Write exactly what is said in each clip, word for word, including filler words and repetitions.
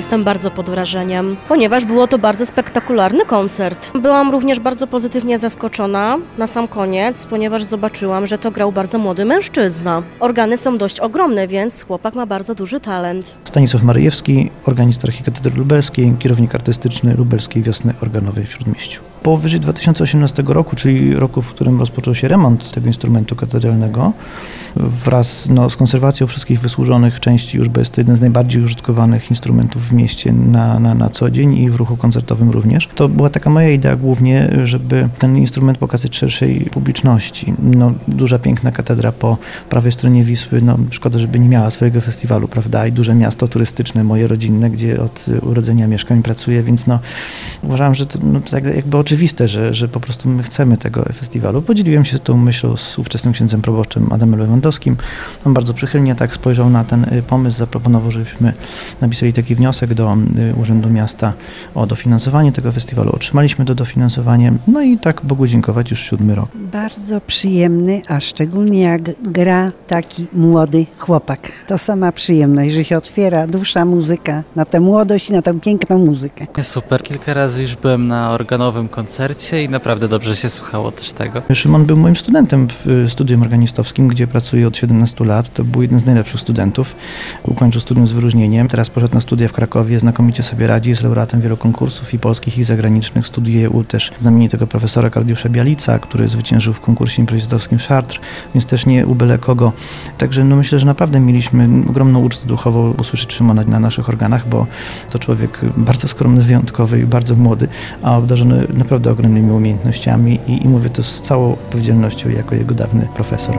jestem bardzo pod wrażeniem, ponieważ było to bardzo spektakularny koncert. Byłam również bardzo pozytywnie zaskoczona na sam koniec, ponieważ zobaczyłam, że to grał bardzo młody mężczyzna. Organy są dość ogromne, więc chłopak ma bardzo duży talent. Stanisław Maryjewski, organista Archikatedry Lubelskiej, kierownik artystyczny Lubelskiej Wiosny Organowej w Śródmieściu. Powyżej dwa tysiące osiemnastego roku, czyli roku, w którym rozpoczął się remont tego instrumentu katedralnego, wraz no, z konserwacją wszystkich wysłużonych części, już bo jest to jeden z najbardziej użytkowanych instrumentów w mieście na, na, na co dzień i w ruchu koncertowym również. To była taka moja idea głównie, żeby ten instrument pokazać szerszej publiczności. No, duża, piękna katedra po prawej stronie Wisły, no szkoda, żeby nie miała swojego festiwalu, prawda, i duże miasto turystyczne, moje rodzinne, gdzie od urodzenia mieszkam i pracuję, więc no uważam, że to, no, to jakby oczywiste, że, że po prostu my chcemy tego festiwalu. Podzieliłem się z tą myślą z ówczesnym księdzem proboszczem Adamem Lewandowskim. On bardzo przychylnie tak spojrzał na ten pomysł, zaproponował, żebyśmy napisali taki wniosek do Urzędu Miasta o dofinansowanie tego festiwalu. Otrzymaliśmy to dofinansowanie, no i tak Bogu dziękować już siódmy rok. Bardzo przyjemny, a szczególnie jak gra taki młody chłopak. To sama przyjemność, że się otwiera dusza, muzyka na tę młodość i na tę piękną muzykę. Super, kilka razy już byłem na organowym koncercie i naprawdę dobrze się słuchało też tego. Szymon był moim studentem w studium organistowskim, gdzie pracuję od siedemnastu lat. To był jeden z najlepszych studentów. Ukończył studium z wyróżnieniem. Teraz poszedł na studia w Krakowie, znakomicie sobie radzi, jest laureatem wielu konkursów i polskich, i zagranicznych. Studiuje u też znamienitego profesora Klaudiusza Bialica, który zwyciężył w konkursie improwizatorskim w Chartres, więc też nie u byle kogo. Także no myślę, że naprawdę mieliśmy ogromną ucztę duchową usłyszeć Szymona na naszych organach, bo to człowiek bardzo skromny, wyjątkowy i bardzo młody, a obdarzony naprawdę ogromnymi umiejętnościami i, i mówię to z całą odpowiedzialnością jako jego dawny profesor.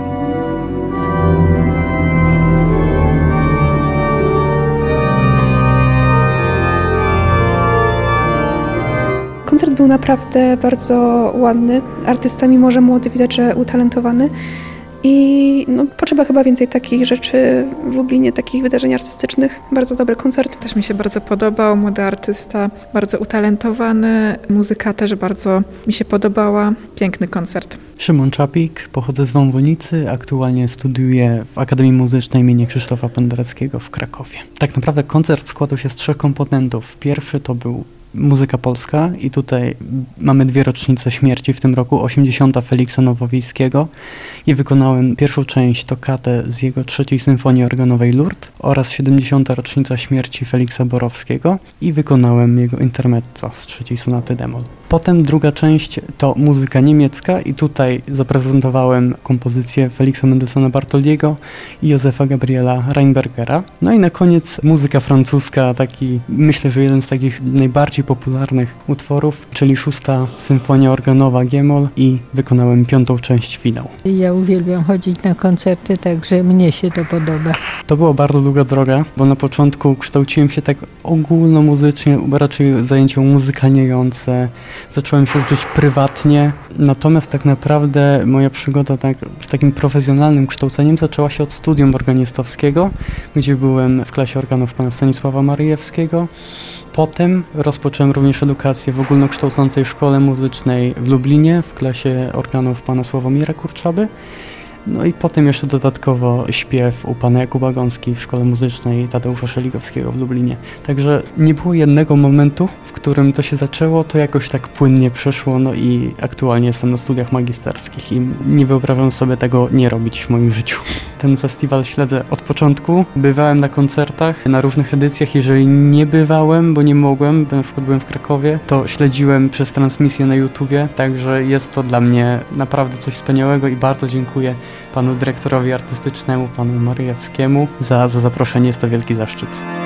Koncert był naprawdę bardzo ładny. Artysta, mimo że młody, widać, że utalentowany. I no, potrzeba chyba więcej takich rzeczy w Lublinie, takich wydarzeń artystycznych. Bardzo dobry koncert. Też mi się bardzo podobał, młody artysta, bardzo utalentowany, muzyka też bardzo mi się podobała. Piękny koncert. Szymon Czapik, pochodzę z Wąwonicy, aktualnie studiuję w Akademii Muzycznej im. Krzysztofa Pendereckiego w Krakowie. Tak naprawdę koncert składał się z trzech komponentów. Pierwszy to był muzyka polska i tutaj mamy dwie rocznice śmierci w tym roku, osiemdziesiąta Feliksa Nowowiejskiego i wykonałem pierwszą część tokatę z jego trzeciej symfonii organowej Lourdes oraz siedemdziesiąta rocznica śmierci Feliksa Borowskiego i wykonałem jego intermezzo z trzeciej sonaty d-moll. Potem druga część to muzyka niemiecka i tutaj zaprezentowałem kompozycję Feliksa Mendelssohna Bartholdiego i Józefa Gabriela Reinbergera. No i na koniec muzyka francuska, taki myślę, że jeden z takich najbardziej popularnych utworów, czyli szósta symfonia organowa g-moll i wykonałem piątą część finał. Ja uwielbiam chodzić na koncerty, także mnie się to podoba. To była bardzo długa droga, bo na początku kształciłem się tak ogólnomuzycznie, raczej zajęcia muzykalniejące. Zacząłem się uczyć prywatnie, natomiast tak naprawdę moja przygoda tak, z takim profesjonalnym kształceniem zaczęła się od studium organistowskiego, gdzie byłem w klasie organów pana Stanisława Maryjewskiego. Potem rozpocząłem również edukację w ogólnokształcącej szkole muzycznej w Lublinie w klasie organów pana Sławomira Kurczaby. No i potem jeszcze dodatkowo śpiew u pana Jakuba Gąski w Szkole Muzycznej Tadeusza Szeligowskiego w Lublinie. Także nie było jednego momentu, w którym to się zaczęło, to jakoś tak płynnie przeszło, no i aktualnie jestem na studiach magisterskich i nie wyobrażam sobie tego nie robić w moim życiu. Ten festiwal śledzę od początku, bywałem na koncertach, na różnych edycjach, jeżeli nie bywałem, bo nie mogłem, na przykład byłem w Krakowie, to śledziłem przez transmisję na YouTubie, także jest to dla mnie naprawdę coś wspaniałego i bardzo dziękuję panu dyrektorowi artystycznemu, panu Maryjewskiemu za, za zaproszenie, jest to wielki zaszczyt.